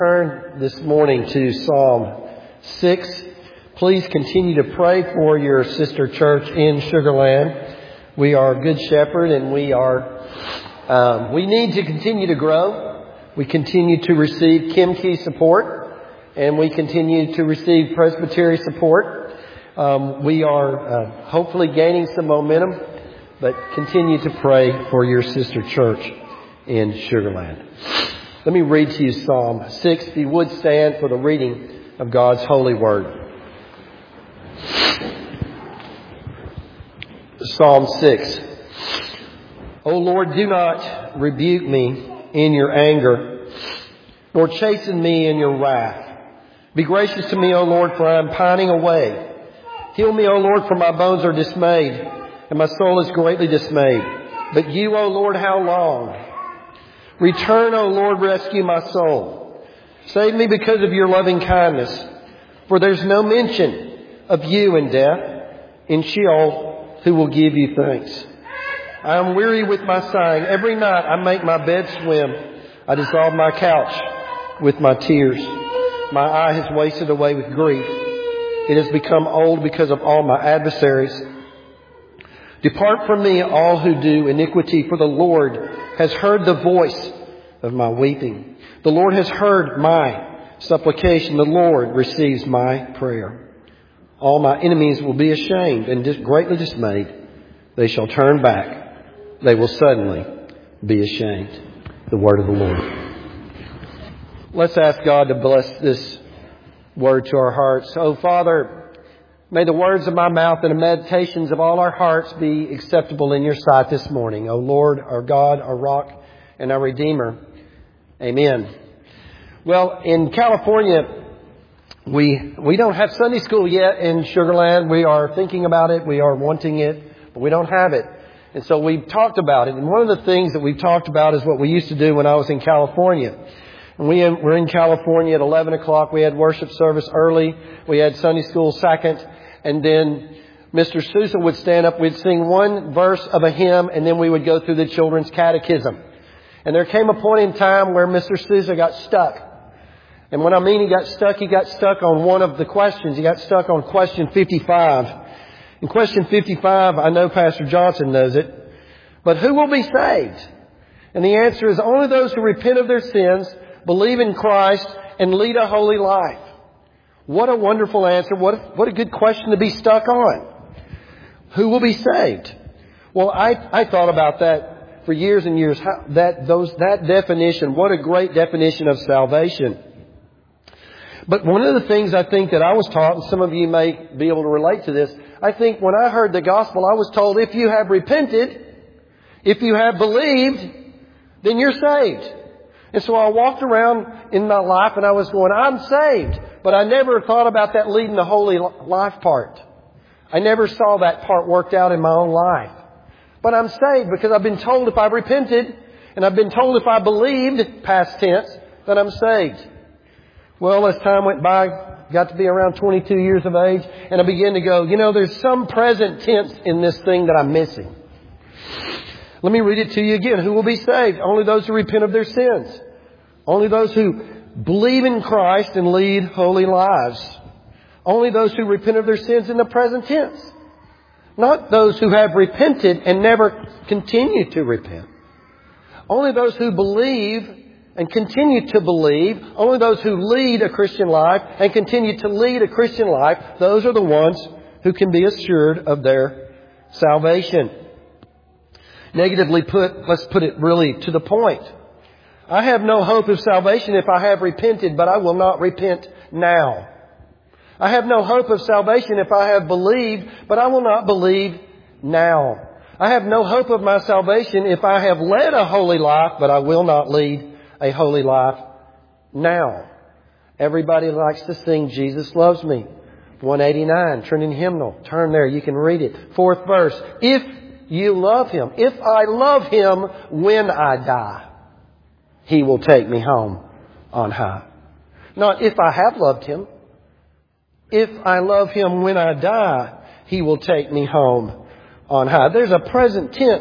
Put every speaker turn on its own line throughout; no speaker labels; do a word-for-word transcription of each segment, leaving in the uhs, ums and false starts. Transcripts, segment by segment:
Turn this morning to Psalm six. Please continue to pray for your sister church in Sugar Land. We are Good Shepherd, and we are um, we need to continue to grow. We continue to receive Kimkey support, and we continue to receive Presbytery support. Um, we are uh, hopefully gaining some momentum, but continue to pray for your sister church in Sugar Land. Let me read to you Psalm six. If you would stand for the reading of God's holy word. Psalm six. O Lord, do not rebuke me in your anger, nor chasten me in your wrath. Be gracious to me, O Lord, for I am pining away. Heal me, O Lord, for my bones are dismayed, and my soul is greatly dismayed. But you, O Lord, how long? Return, O Lord, rescue my soul. Save me because of your loving kindness. For there's no mention of you in death. In Sheol, who will give you thanks? I am weary with my sighing. Every night I make my bed swim. I dissolve my couch with my tears. My eye has wasted away with grief. It has become old because of all my adversaries. Depart from me, all who do iniquity, for the Lord has heard the voice of my weeping. The Lord has heard my supplication. The Lord receives my prayer. All my enemies will be ashamed and dis- greatly dismayed. They shall turn back. They will suddenly be ashamed. The word of the Lord. Let's ask God to bless this word to our hearts. Oh, Father, may the words of my mouth and the meditations of all our hearts be acceptable in your sight this morning. O Lord, our God, our rock, and our Redeemer. Amen. Well, in California, we we don't have Sunday school yet in Sugar Land. We are thinking about it. We are wanting it, but we don't have it. And so we've talked about it. And one of the things that we've talked about is what we used to do when I was in California. And we were in California at eleven o'clock. We had worship service early. We had Sunday school second. And then Mister Sousa would stand up. We'd sing one verse of a hymn, and then we would go through the children's catechism. And there came a point in time where Mister Sousa got stuck. And when I mean he got stuck, he got stuck on one of the questions. He got stuck on question fifty-five. In question fifty-five, I know Pastor Johnson knows it. But who will be saved? And the answer is only those who repent of their sins, believe in Christ, and lead a holy life. What a wonderful answer. What a, what a good question to be stuck on. Who will be saved? Well, I, I thought about that for years and years. How, that, those, that definition, what a great definition of salvation. But one of the things I think that I was taught, and some of you may be able to relate to this, I think when I heard the gospel, I was told if you have repented, if you have believed, then you're saved. And so I walked around in my life and I was going, I'm saved. But I never thought about that leading the holy life part. I never saw that part worked out in my own life. But I'm saved because I've been told if I've repented, and I've been told if I believed, past tense, that I'm saved. Well, as time went by, got to be around twenty-two years of age, and I began to go, you know, there's some present tense in this thing that I'm missing. Let me read it to you again. Who will be saved? Only those who repent of their sins. Only those who believe in Christ and lead holy lives. Only those who repent of their sins in the present tense. Not those who have repented and never continue to repent. Only those who believe and continue to believe. Only those who lead a Christian life and continue to lead a Christian life. Those are the ones who can be assured of their salvation. Negatively put, let's put it really to the point. I have no hope of salvation if I have repented, but I will not repent now. I have no hope of salvation if I have believed, but I will not believe now. I have no hope of my salvation if I have led a holy life, but I will not lead a holy life now. Everybody likes to sing Jesus Loves Me. one eighty-nine, Trinity Hymnal. Turn there, you can read it. Fourth verse. If you love Him, if I love Him when I die, He will take me home on high. Not if I have loved Him. If I love Him when I die, He will take me home on high. There's a present tense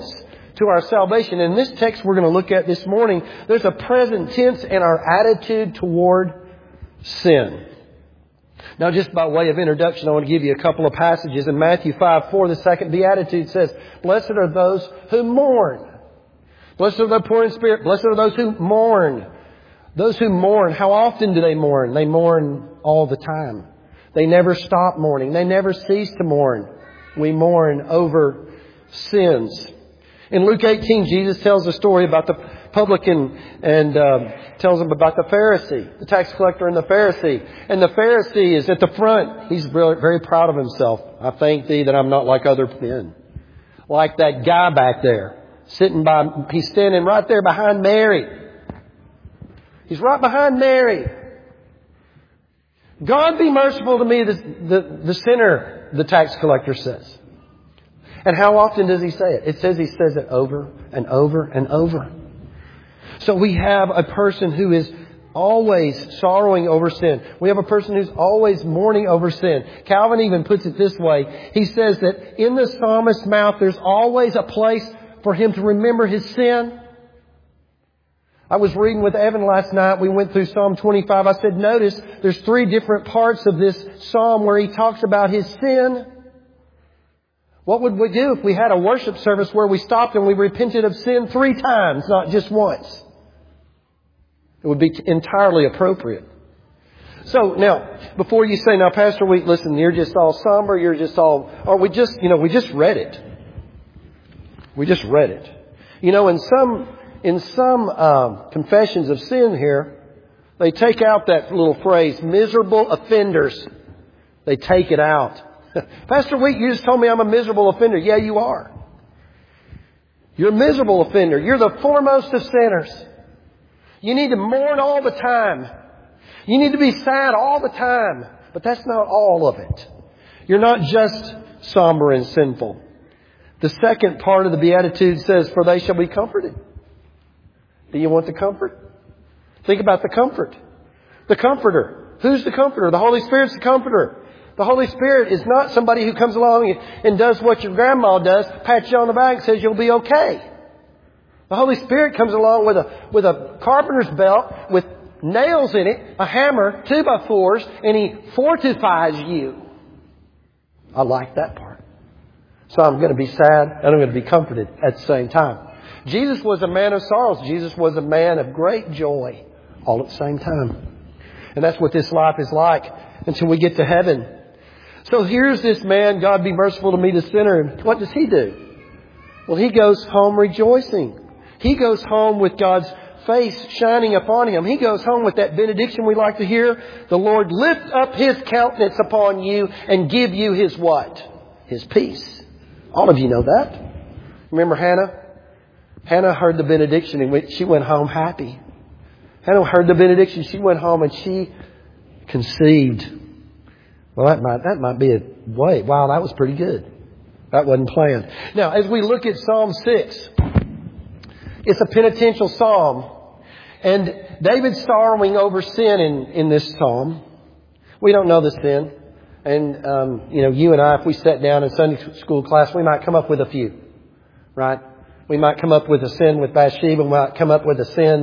to our salvation. In this text we're going to look at this morning, there's a present tense in our attitude toward sin. Now, just by way of introduction, I want to give you a couple of passages. In Matthew five four, the second beatitude says, "Blessed are those who mourn. Blessed are the poor in spirit. Blessed are those who mourn." Those who mourn, how often do they mourn? They mourn all the time. They never stop mourning. They never cease to mourn. We mourn over sins. In Luke eighteen, Jesus tells a story about the publican and uh, tells them about the Pharisee, the tax collector and the Pharisee. And the Pharisee is at the front. He's very proud of himself. "I thank thee that I'm not like other men." Like that guy back there, sitting by, he's standing right there behind Mary. He's right behind Mary. "God be merciful to me, the, the, the sinner," the tax collector says. And how often does he say it? It says he says it over and over and over. So we have a person who is always sorrowing over sin. We have a person who's always mourning over sin. Calvin even puts it this way. He says that in the psalmist's mouth there's always a place for him to remember his sin. I was reading with Evan last night. We went through Psalm twenty-five. I said, notice there's three different parts of this psalm where he talks about his sin. What would we do if we had a worship service where we stopped and we repented of sin three times, not just once? It would be entirely appropriate. So now, before you say, "Now, Pastor Wheat, listen, you're just all somber, you're just all," or we just, you know, we just read it. We just read it. You know, in some, in some um, confessions of sin here, they take out that little phrase, "miserable offenders." They take it out. "Pastor Wheat, you just told me I'm a miserable offender." Yeah, you are. You're a miserable offender. You're the foremost of sinners. You need to mourn all the time. You need to be sad all the time. But that's not all of it. You're not just somber and sinful. The second part of the Beatitude says, "For they shall be comforted." Do you want the comfort? Think about the comfort. The Comforter. Who's the Comforter? The Holy Spirit's the Comforter. The Holy Spirit is not somebody who comes along and does what your grandma does, pats you on the back and says you'll be okay. The Holy Spirit comes along with a, with a carpenter's belt with nails in it, a hammer, two by fours, and He fortifies you. I like that part. So I'm going to be sad and I'm going to be comforted at the same time. Jesus was a man of sorrows. Jesus was a man of great joy all at the same time. And that's what this life is like until we get to heaven. So here's this man, "God be merciful to me, the sinner." What does he do? Well, he goes home rejoicing. He goes home with God's face shining upon him. He goes home with that benediction we like to hear. "The Lord lift up His countenance upon you and give you His" what? His peace. All of you know that. Remember Hannah? Hannah heard the benediction and she went home happy. Hannah heard the benediction. She went home and she conceived. Well, that might, that might be a way. Wow, that was pretty good. That wasn't planned. Now, as we look at Psalm six, it's a penitential psalm. And David's sorrowing over sin in, in this psalm. We don't know the sin. And, um, you know, you and I, if we sat down in Sunday school class, we might come up with a few. Right? We might come up with a sin with Bathsheba. We might come up with a sin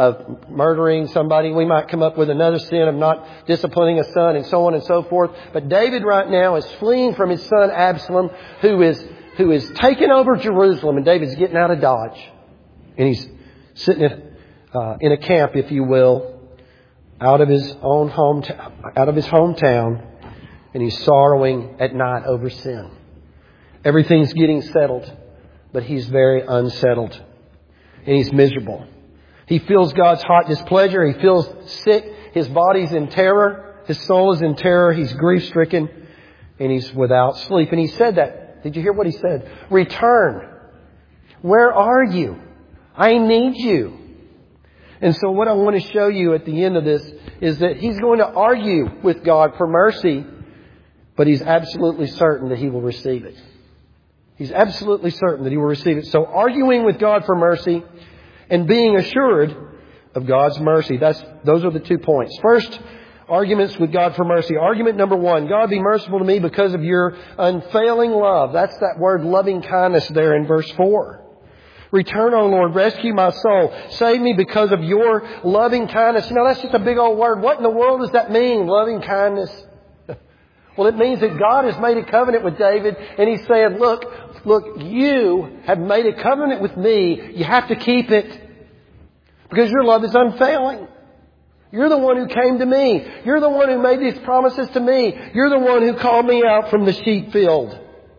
of murdering somebody. We might come up with another sin of not disciplining a son and so on and so forth. But David right now is fleeing from his son Absalom, who is who is taking over Jerusalem. And David's getting out of Dodge. And he's sitting in, uh, in a camp, if you will, out of his own home, out of his hometown. And he's sorrowing at night over sin. Everything's getting settled, but he's very unsettled. And he's miserable. He feels God's hot displeasure. He feels sick. His body's in terror. His soul is in terror. He's grief-stricken. And he's without sleep. And he said that. Did you hear what he said? "Return. Where are you? I need you." And so what I want to show you at the end of this is that he's going to argue with God for mercy, but he's absolutely certain that he will receive it. He's absolutely certain that he will receive it. So arguing with God for mercy and being assured of God's mercy. That's, those are the two points. First, arguments with God for mercy. Argument number one, "God be merciful to me because of your unfailing love." That's that word loving kindness there in verse four. Return, O Lord, rescue my soul. Save me because of your loving kindness. You know, that's just a big old word. What in the world does that mean, loving kindness? Well, it means that God has made a covenant with David, and He's saying, look, look, you have made a covenant with me. You have to keep it because your love is unfailing. You're the one who came to me. You're the one who made these promises to me. You're the one who called me out from the sheep field.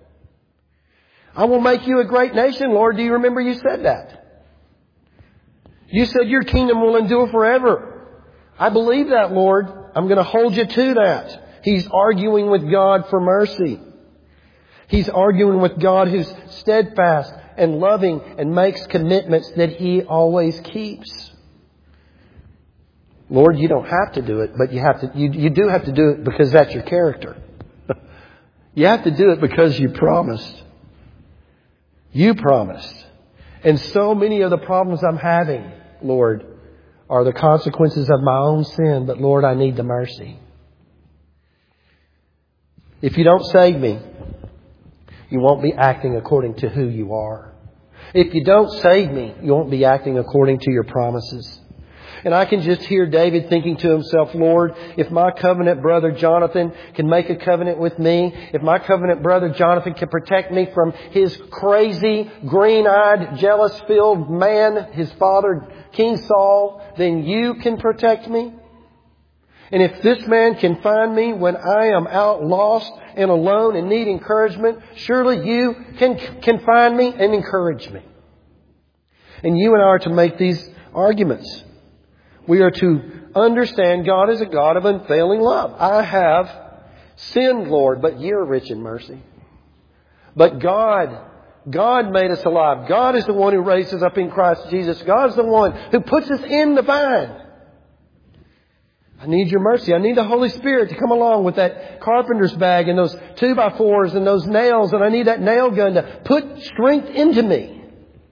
I will make you a great nation, Lord. Do you remember you said that? You said your kingdom will endure forever. I believe that, Lord. I'm going to hold you to that. He's arguing with God for mercy. He's arguing with God who's steadfast and loving and makes commitments that He always keeps. Lord, you don't have to do it, but you have to. You, you do have to do it because that's your character. You have to do it because you promised. You promised. And so many of the problems I'm having, Lord, are the consequences of my own sin. But Lord, I need the mercy. If you don't save me, you won't be acting according to who you are. If you don't save me, you won't be acting according to your promises. And I can just hear David thinking to himself, Lord, if my covenant brother Jonathan can make a covenant with me, if my covenant brother Jonathan can protect me from his crazy, green-eyed, jealous-filled man, his father, King Saul, then you can protect me. And if this man can find me when I am out lost and alone and need encouragement, surely you can, can find me and encourage me. And you and I are to make these arguments. We are to understand God is a God of unfailing love. I have sinned, Lord, but you're rich in mercy. But God, God made us alive. God is the one who raised us up in Christ Jesus. God is the one who puts us in the vine. I need your mercy. I need the Holy Spirit to come along with that carpenter's bag and those two by fours and those nails. And I need that nail gun to put strength into me.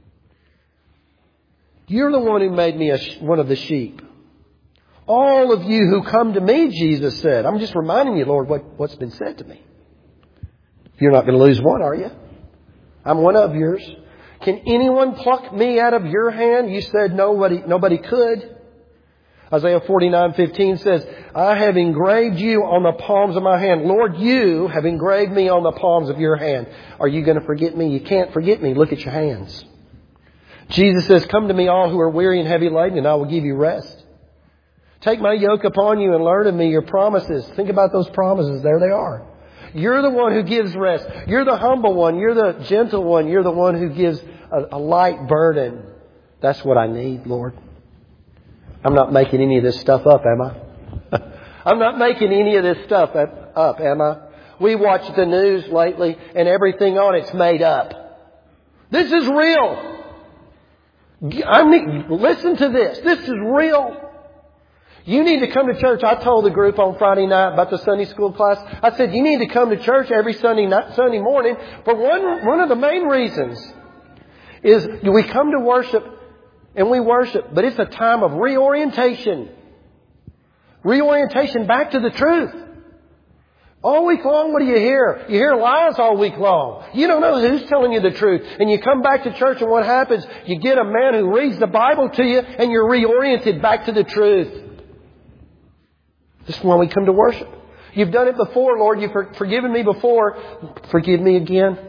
You're the one who made me a, one of the sheep. All of you who come to me, Jesus said. I'm just reminding you, Lord, what, what's been said to me. You're not going to lose one, are you? I'm one of yours. Can anyone pluck me out of your hand? You said nobody, nobody could. Isaiah forty-nine fifteen says, I have engraved you on the palms of my hand. Lord, you have engraved me on the palms of your hand. Are you going to forget me? You can't forget me. Look at your hands. Jesus says, come to me all who are weary and heavy laden, and I will give you rest. Take my yoke upon you and learn of me your promises. Think about those promises. There they are. You're the one who gives rest. You're the humble one. You're the gentle one. You're the one who gives a, a light burden. That's what I need, Lord. I'm not making any of this stuff up, am I? I'm not making any of this stuff up, am I? We watch the news lately and everything on it's made up. This is real. I mean, listen to this. This is real. You need to come to church. I told the group on Friday night about the Sunday school class. I said, you need to come to church every Sunday night, Sunday morning. But one, one of the main reasons is we come to worship and we worship, but it's a time of reorientation. Reorientation back to the truth. All week long, what do you hear? You hear lies all week long. You don't know who's telling you the truth. And you come back to church and what happens? You get a man who reads the Bible to you and you're reoriented back to the truth. This is why we come to worship. You've done it before, Lord. You've forgiven me before. Forgive me again.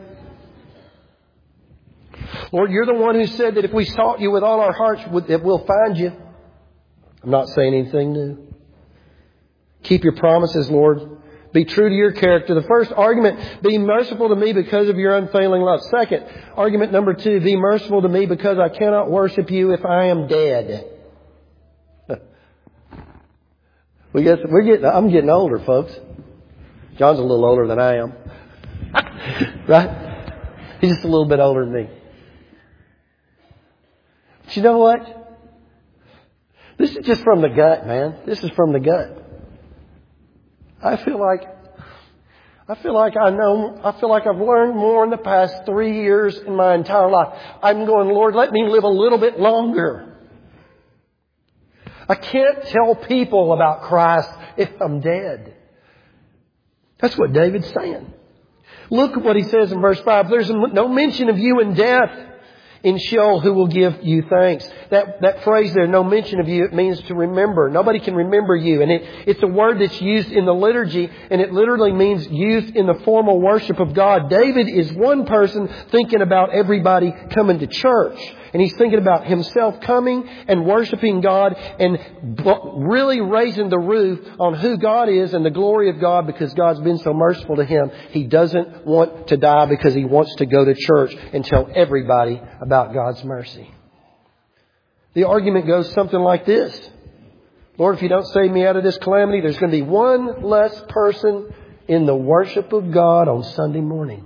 Lord, you're the one who said that if we sought you with all our hearts, that we'll find you. I'm not saying anything new. Keep your promises, Lord. Be true to your character. The first argument, be merciful to me because of your unfailing love. Second, argument number two, be merciful to me because I cannot worship you if I am dead. we get, we're getting, I'm getting older, folks. John's a little older than I am. Right? He's just a little bit older than me. But you know what? This is just from the gut, man. This is from the gut. I feel like, I feel like I know, I feel like I've learned more in the past three years in my entire life. I'm going, Lord, let me live a little bit longer. I can't tell people about Christ if I'm dead. That's what David's saying. Look at what he says in verse five. There's no mention of you in death. In Sheol, who will give you thanks? That, that phrase there, no mention of you, it means to remember. Nobody can remember you. And it, it's a word that's used in the liturgy, and it literally means used in the formal worship of God. David is one person thinking about everybody coming to church. And he's thinking about himself coming and worshiping God and really raising the roof on who God is and the glory of God because God's been so merciful to him. He doesn't want to die because he wants to go to church and tell everybody about God's mercy. The argument goes something like this. Lord, if you don't save me out of this calamity, there's going to be one less person in the worship of God on Sunday morning.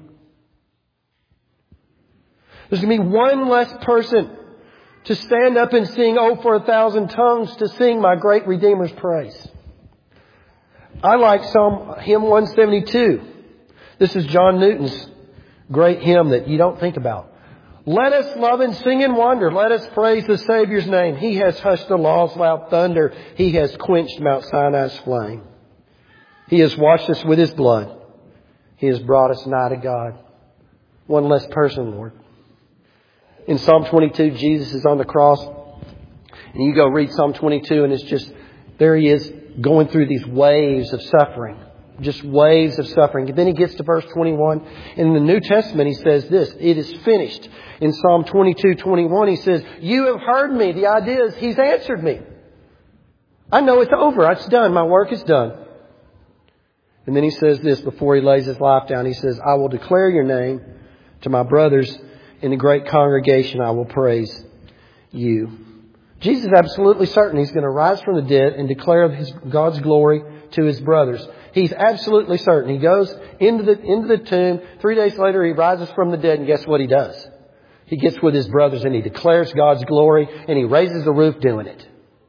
There's going to be one less person to stand up and sing, "Oh, for a thousand tongues to sing my great Redeemer's praise." I like Psalm hymn one seventy-two. This is John Newton's great hymn that you don't think about. Let us love and sing and wonder. Let us praise the Savior's name. He has hushed the law's loud thunder. He has quenched Mount Sinai's flame. He has washed us with His blood. He has brought us nigh to God. One less person, Lord. In Psalm twenty-two, Jesus is on the cross. And you go read Psalm twenty-two and it's just, there He is going through these waves of suffering. Just waves of suffering. And then He gets to verse twenty-one. In the New Testament He says this, "It is finished." In Psalm twenty-two twenty-one He says, "You have heard me." The idea is He's answered me. I know it's over. It's done. My work is done. And then He says this before He lays His life down. He says, "I will declare your name to my brothers. In the great congregation I will praise you." Jesus is absolutely certain He's going to rise from the dead and declare His God's glory to His brothers. He's absolutely certain. He goes into the, into the tomb. Three days later He rises from the dead, and guess what He does? He gets with His brothers and He declares God's glory, and He raises the roof doing it.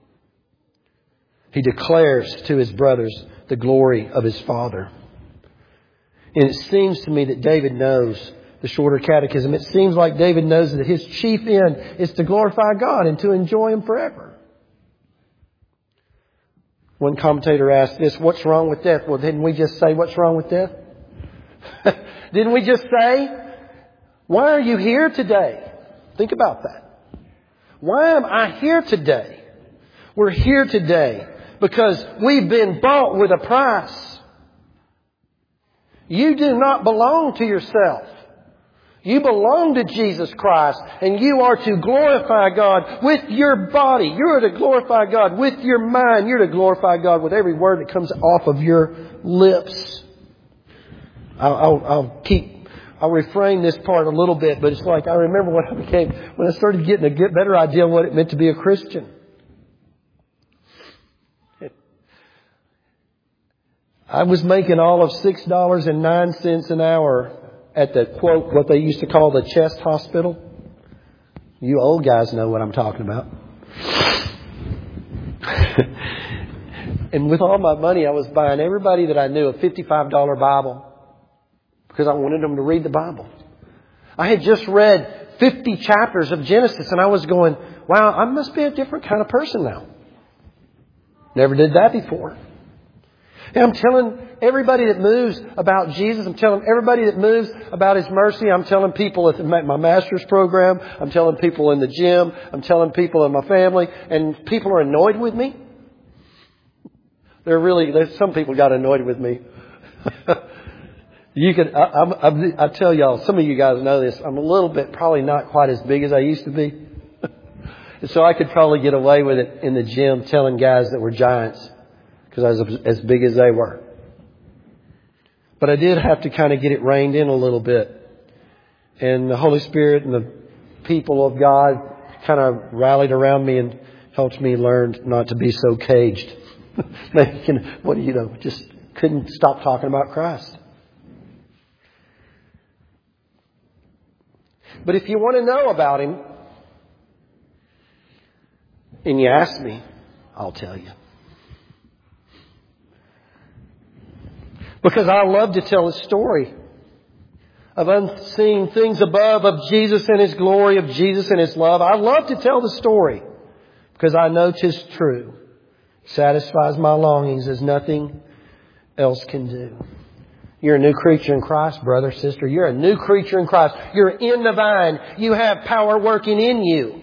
He declares to His brothers the glory of His Father. And it seems to me that David knows the shorter catechism. It seems like David knows that his chief end is to glorify God and to enjoy Him forever. One commentator asked this, "What's wrong with death?" Well, didn't we just say what's wrong with death? Didn't we just say, why are you here today? Think about that. Why am I here today? We're here today because we've been bought with a price. You do not belong to yourself. You belong to Jesus Christ, and you are to glorify God with your body. You are to glorify God with your mind. You're to glorify God with every word that comes off of your lips. I'll, I'll, I'll keep, I'll refrain this part a little bit, but it's like I remember when I became, when I started getting a get better idea of what it meant to be a Christian. I was making all of six dollars and nine cents an hour at the, quote, what they used to call the chest hospital. You old guys know what I'm talking about. And with all my money, I was buying everybody that I knew a fifty-five dollars Bible because I wanted them to read the Bible. I had just read fifty chapters of Genesis and I was going, wow, I must be a different kind of person now. Never did that before. And I'm telling everybody that moves about Jesus. I'm telling everybody that moves about His mercy. I'm telling people at my master's program. I'm telling people in the gym. I'm telling people in my family. And people are annoyed with me. They're really, there's some people got annoyed with me. You can, I, I, I tell y'all, some of you guys know this. I'm a little bit, probably not quite as big as I used to be. And so I could probably get away with it in the gym telling guys that were giants. Because I was as big as they were. But I did have to kind of get it reined in a little bit. And the Holy Spirit and the people of God kind of rallied around me and helped me learn not to be so caged. What do you know? Just couldn't stop talking about Christ. But if you want to know about Him, and you ask me, I'll tell you. Because I love to tell a story of unseen things above, of Jesus and His glory, of Jesus and His love. I love to tell the story because I know 'tis true. It satisfies my longings as nothing else can do. You're a new creature in Christ, brother, sister. You're a new creature in Christ. You're in the vine. You have power working in you.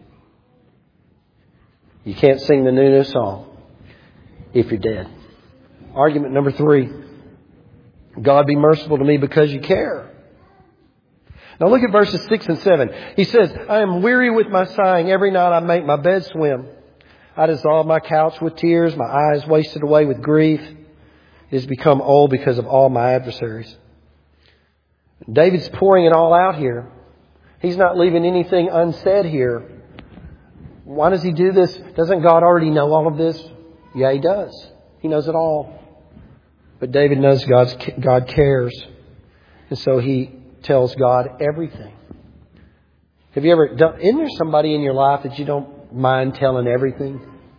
You can't sing the new, new song if you're dead. Argument number three. God, be merciful to me because you care. Now look at verses six and seven. He says, I am weary with my sighing. Every night I make my bed swim. I dissolve my couch with tears. My eyes wasted away with grief. It has become old because of all my adversaries. David's pouring it all out here. He's not leaving anything unsaid here. Why does he do this? Doesn't God already know all of this? Yeah, He does. He knows it all. But David knows God's, God cares. And so he tells God everything. Have you ever done, isn't there somebody in your life that you don't mind telling everything?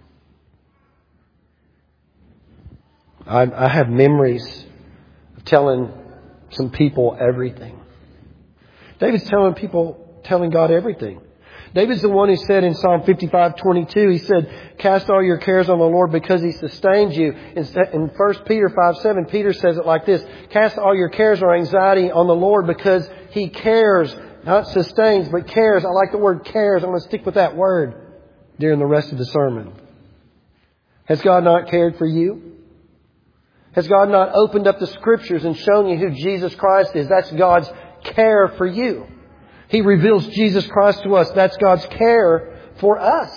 I, I have memories of telling some people everything. David's telling people, telling God everything. David's the one who said in Psalm fifty-five twenty-two, he said, cast all your cares on the Lord because He sustains you. In First Peter five seven, Peter says it like this, cast all your cares or anxiety on the Lord because He cares, not sustains, but cares. I like the word cares. I'm going to stick with that word during the rest of the sermon. Has God not cared for you? Has God not opened up the Scriptures and shown you who Jesus Christ is? That's God's care for you. He reveals Jesus Christ to us. That's God's care for us.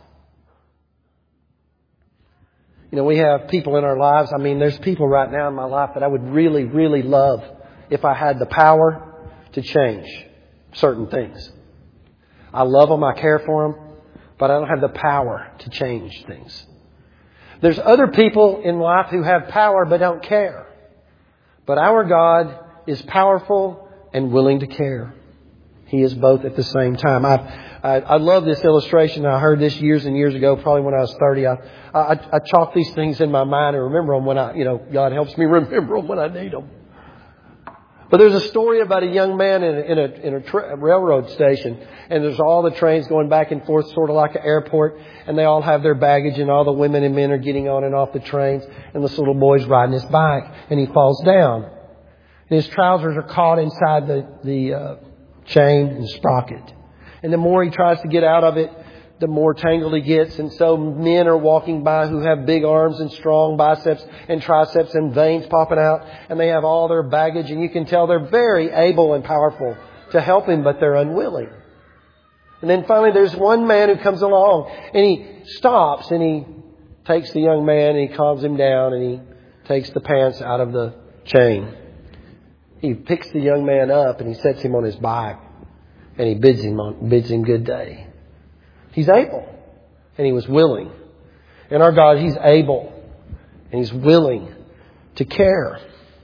You know, we have people in our lives. I mean, there's people right now in my life that I would really, really love if I had the power to change certain things. I love them. I care for them. But I don't have the power to change things. There's other people in life who have power but don't care. But our God is powerful and willing to care. He is both at the same time. I, I, I love this illustration. I heard this years and years ago, probably when I was thirty. I, I, I chalk these things in my mind and remember them when I, you know, God helps me remember them when I need them. But there's a story about a young man in a, in a, in a, tra- a railroad station, and there's all the trains going back and forth, sort of like an airport, and they all have their baggage, and all the women and men are getting on and off the trains, and this little boy's riding his bike, and he falls down, and his trousers are caught inside the the uh, chain and sprocket, and the more he tries to get out of it, the more tangled he gets. And so men are walking by who have big arms and strong biceps and triceps and veins popping out. And they have all their baggage. And you can tell they're very able and powerful to help him, but they're unwilling. And then finally there's one man who comes along and he stops and he takes the young man and he calms him down and he takes the pants out of the chain. He picks the young man up and he sets him on his bike and he bids him on, bids him good day. He's able. And he was willing. And our God, He's able. And He's willing to care.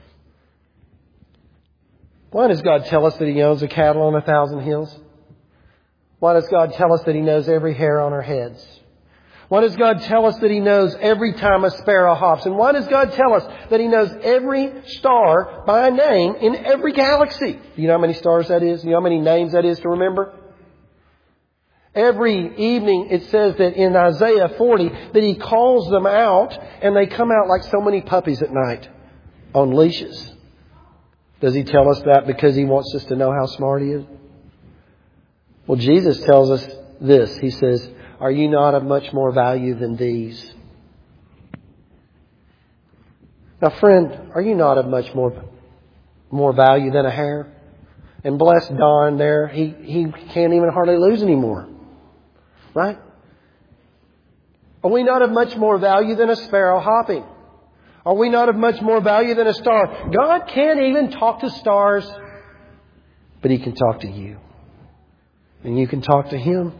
Why does God tell us that He owns a cattle on a thousand hills? Why does God tell us that He knows every hair on our heads? Why does God tell us that He knows every time a sparrow hops? And why does God tell us that He knows every star by name in every galaxy? Do you know how many stars that is? Do you know how many names that is to remember? Every evening it says that in Isaiah forty that He calls them out and they come out like so many puppies at night on leashes. Does He tell us that because He wants us to know how smart He is? Well, Jesus tells us this. He says, are you not of much more value than these? Now, friend, are you not of much more, more value than a hair? And bless Don there, he, he can't even hardly lose anymore. Right? Are we not of much more value than a sparrow hopping? Are we not of much more value than a star? God can't even talk to stars, but He can talk to you. And you can talk to Him.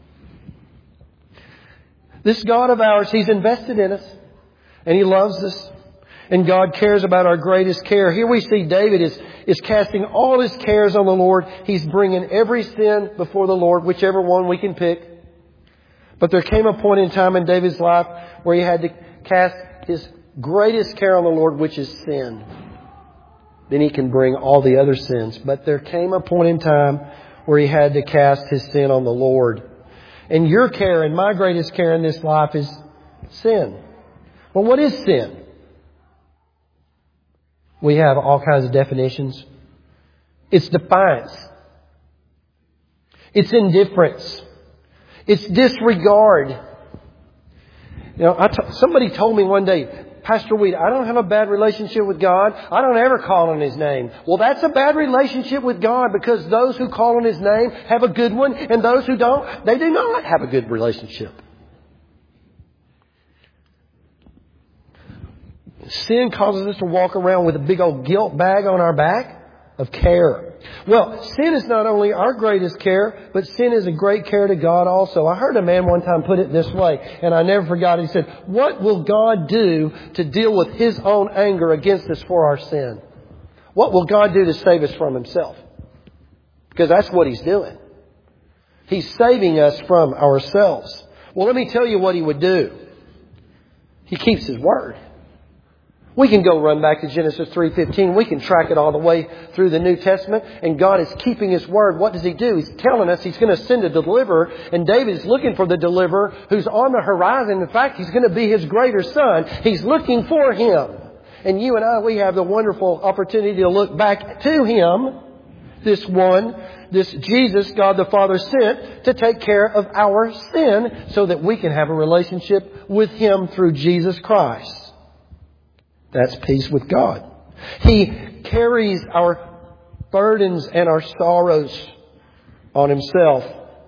This God of ours, He's invested in us. And He loves us. And God cares about our greatest care. Here we see David is, is casting all his cares on the Lord. He's bringing every sin before the Lord, whichever one we can pick. But there came a point in time in David's life where he had to cast his greatest care on the Lord, which is sin. Then he can bring all the other sins. But there came a point in time where he had to cast his sin on the Lord. And your care and my greatest care in this life is sin. Well, what is sin? We have all kinds of definitions. It's defiance. It's indifference. It's disregard. You know, I t- somebody told me one day, Pastor Weed, I don't have a bad relationship with God. I don't ever call on His name. Well, that's a bad relationship with God, because those who call on His name have a good one, and those who don't, they do not have a good relationship. Sin causes us to walk around with a big old guilt bag on our back of care. Well, sin is not only our greatest care, but sin is a great care to God also. I heard a man one time put it this way, and I never forgot it. He said, what will God do to deal with His own anger against us for our sin? What will God do to save us from Himself? Because that's what He's doing. He's saving us from ourselves. Well, let me tell you what He would do. He keeps His word. We can go run back to Genesis three fifteen. We can track it all the way through the New Testament. And God is keeping His word. What does He do? He's telling us He's going to send a deliverer. And David is looking for the deliverer who's on the horizon. In fact, He's going to be His greater son. He's looking for Him. And you and I, we have the wonderful opportunity to look back to Him. This one, this Jesus, God the Father sent to take care of our sin so that we can have a relationship with Him through Jesus Christ. That's peace with God. He carries our burdens and our sorrows on Himself.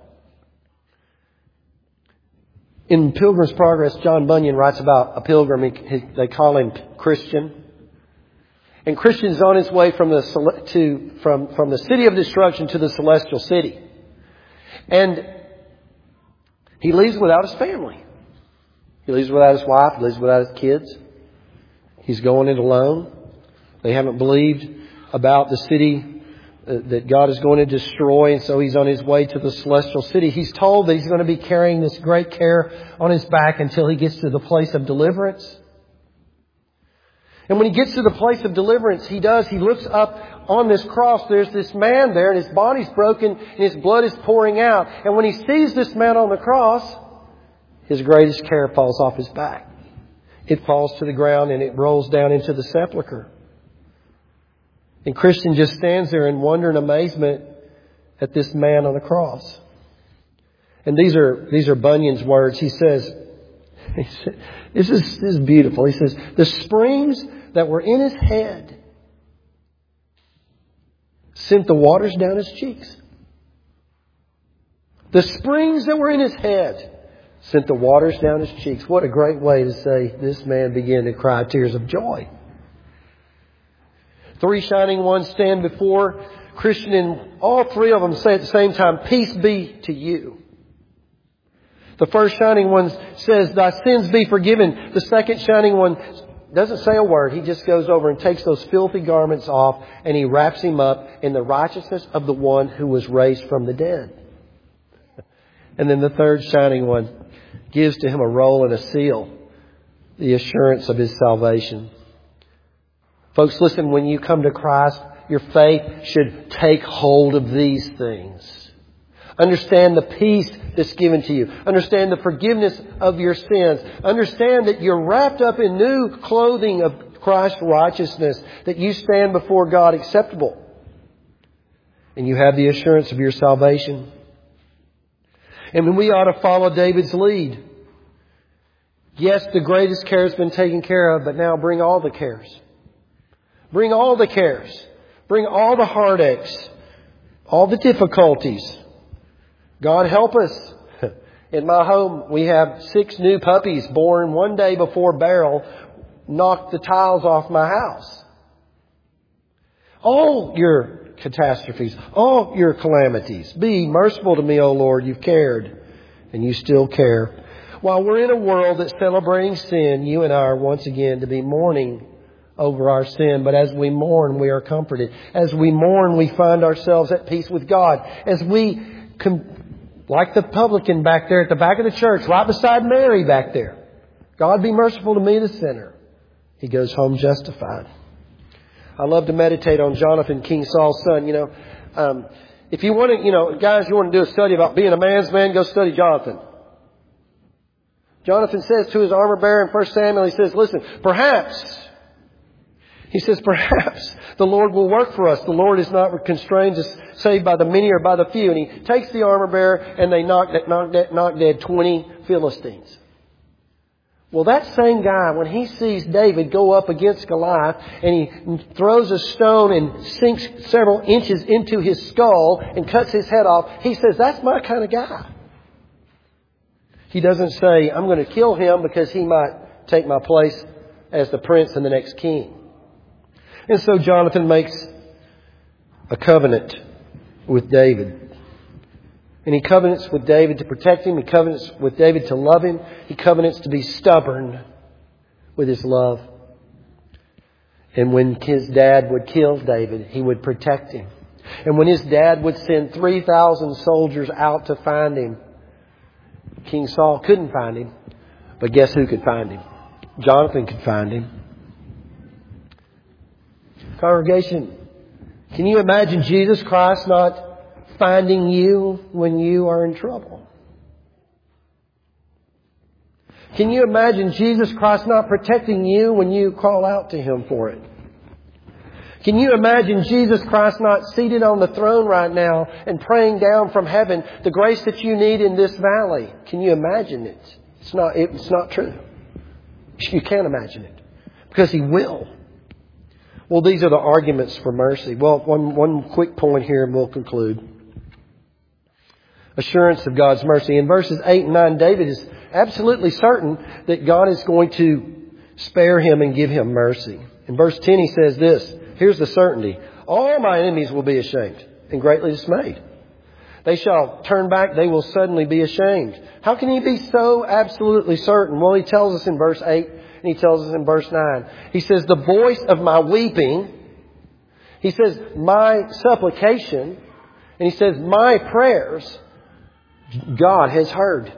In Pilgrim's Progress, John Bunyan writes about a pilgrim. He, he, they call him Christian. And Christian's on his way from the to from from the city of destruction to the celestial city, and he leaves without his family. He leaves without his wife. He leaves without his kids. He's going it alone. They haven't believed about the city that God is going to destroy, and so he's on his way to the celestial city. He's told that he's going to be carrying this great care on his back until he gets to the place of deliverance. And when he gets to the place of deliverance, he does. He looks up on this cross. There's this man there, and his body's broken, and his blood is pouring out. And when he sees this man on the cross, his greatest care falls off his back. It falls to the ground and it rolls down into the sepulcher. And Christian just stands there in wonder and amazement at this man on the cross. And these are these are Bunyan's words. He says, he said, this is this is beautiful. He says, the springs that were in his head sent the waters down his cheeks. The springs that were in his head sent the waters down his cheeks. What a great way to say this man began to cry tears of joy. Three shining ones stand before Christian, and all three of them say at the same time, peace be to you. The first shining one says, thy sins be forgiven. The second shining one doesn't say a word. He just goes over and takes those filthy garments off, and he wraps him up in the righteousness of the one who was raised from the dead. And then the third shining one gives to him a roll and a seal, the assurance of his salvation. Folks, listen, when you come to Christ, your faith should take hold of these things. Understand the peace that's given to you. Understand the forgiveness of your sins. Understand that you're wrapped up in new clothing of Christ's righteousness, that you stand before God acceptable. And you have the assurance of your salvation. And we ought to follow David's lead. Yes, the greatest care has been taken care of, but now bring all the cares. Bring all the cares. Bring all the heartaches. All the difficulties. God help us. In my home, we have six new puppies born one day before Beryl knocked the tiles off my house. All your catastrophes, all your calamities. Be merciful to me, O Lord. You've cared, and you still care. While we're in a world that's celebrating sin, you and I are once again to be mourning over our sin. But as we mourn, we are comforted. As we mourn, we find ourselves at peace with God. As we, like the publican back there at the back of the church, right beside Mary back there. God be merciful to me, the sinner. He goes home justified. I love to meditate on Jonathan, King Saul's son. You know, um, if you want to, you know, guys, you want to do a study about being a man's man, go study Jonathan. Jonathan says to his armor bearer in First Samuel, he says, listen, perhaps He says, perhaps the Lord will work for us. The Lord is not constrained to save by the many or by the few. And He takes the armor bearer and they knock, knock, knock dead twenty Philistines. Well, that same guy, when he sees David go up against Goliath and he throws a stone and sinks several inches into his skull and cuts his head off, he says, that's my kind of guy. He doesn't say, I'm going to kill him because he might take my place as the prince and the next king. And so Jonathan makes a covenant with David. And he covenants with David to protect him. He covenants with David to love him. He covenants to be stubborn with his love. And when his dad would kill David, he would protect him. And when his dad would send three thousand soldiers out to find him, King Saul couldn't find him. But guess who could find him? Jonathan could find him. Congregation, can you imagine Jesus Christ not finding you when you are in trouble? Can you imagine Jesus Christ not protecting you when you call out to Him for it? Can you imagine Jesus Christ not seated on the throne right now and praying down from heaven the grace that you need in this valley? Can you imagine it? It's not, it's not true. You can't imagine it. Because He will. Well, these are the arguments for mercy. Well, one, one quick point here and we'll conclude. Assurance of God's mercy. In verses eight and nine, David is absolutely certain that God is going to spare him and give him mercy. In verse ten, he says this. Here's the certainty. All my enemies will be ashamed and greatly dismayed. They shall turn back. They will suddenly be ashamed. How can he be so absolutely certain? Well, he tells us in verse eight and he tells us in verse nine. He says, the voice of my weeping. He says, my supplication. And he says, my prayers. God has heard.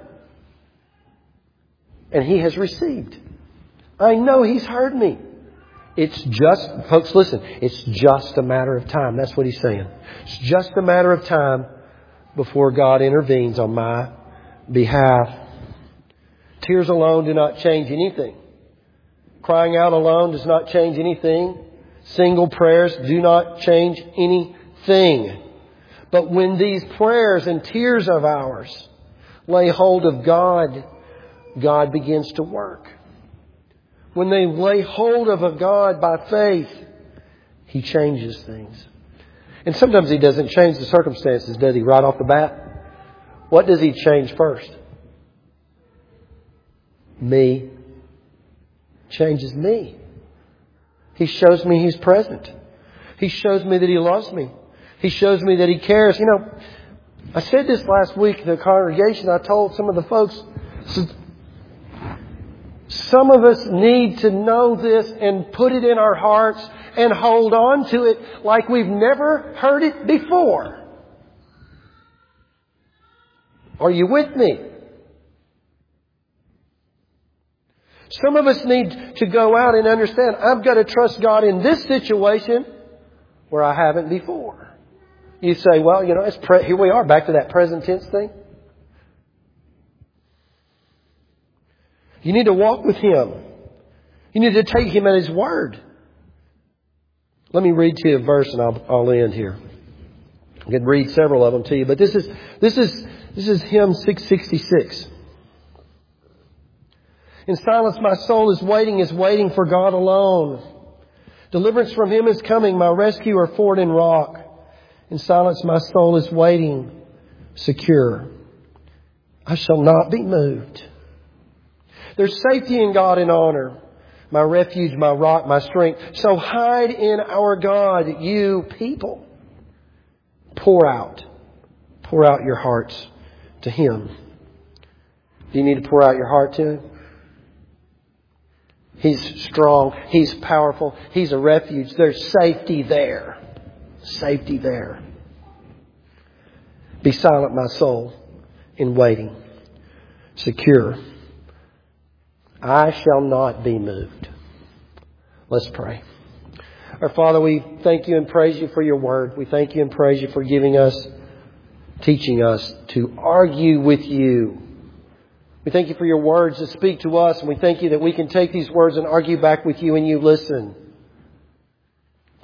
And He has received. I know He's heard me. It's just, folks, listen, it's just a matter of time. That's what He's saying. It's just a matter of time before God intervenes on my behalf. Tears alone do not change anything. Crying out alone does not change anything. Single prayers do not change anything. But when these prayers and tears of ours lay hold of God, God begins to work. When they lay hold of a God by faith, He changes things. And sometimes He doesn't change the circumstances, does He, right off the bat? What does He change first? Me. Changes me. He shows me He's present. He shows me that He loves me. He shows me that He cares. You know, I said this last week in the congregation. I told some of the folks, some of us need to know this and put it in our hearts and hold on to it like we've never heard it before. Are you with me? Some of us need to go out and understand, I've got to trust God in this situation where I haven't before. You say, well, you know, it's pre- here we are, back to that present tense thing. You need to walk with Him. You need to take Him at His word. Let me read to you a verse and I'll, I'll end here. I could read several of them to you, but this is this is this is hymn six sixty-six. In silence my soul is waiting, is waiting for God alone. Deliverance from Him is coming, my rescuer, fort and rock. In silence my soul is waiting, secure. I shall not be moved. There's safety in God and honor. My refuge, my rock, my strength. So hide in our God, you people. Pour out. Pour out your hearts to Him. Do you need to pour out your heart to Him? He's strong. He's powerful. He's a refuge. There's safety there. Safety there. Be silent, my soul, in waiting. Secure. I shall not be moved. Let's pray. Our Father, we thank You and praise You for Your word. We thank You and praise You for giving us, teaching us to argue with You. We thank You for Your words that speak to us, and we thank You that we can take these words and argue back with You and You listen.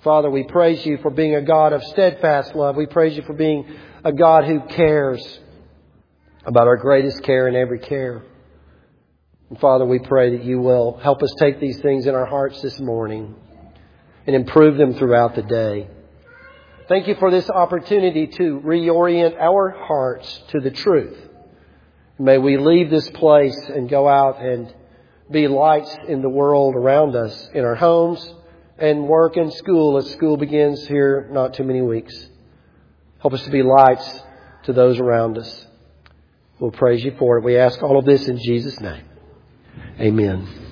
Father, we praise You for being a God of steadfast love. We praise You for being a God who cares about our greatest care and every care. And Father, we pray that You will help us take these things in our hearts this morning and improve them throughout the day. Thank You for this opportunity to reorient our hearts to the truth. May we leave this place and go out and be lights in the world around us, in our homes and work and school as school begins here not too many weeks. Help us to be lights to those around us. We'll praise You for it. We ask all of this in Jesus' name. Amen.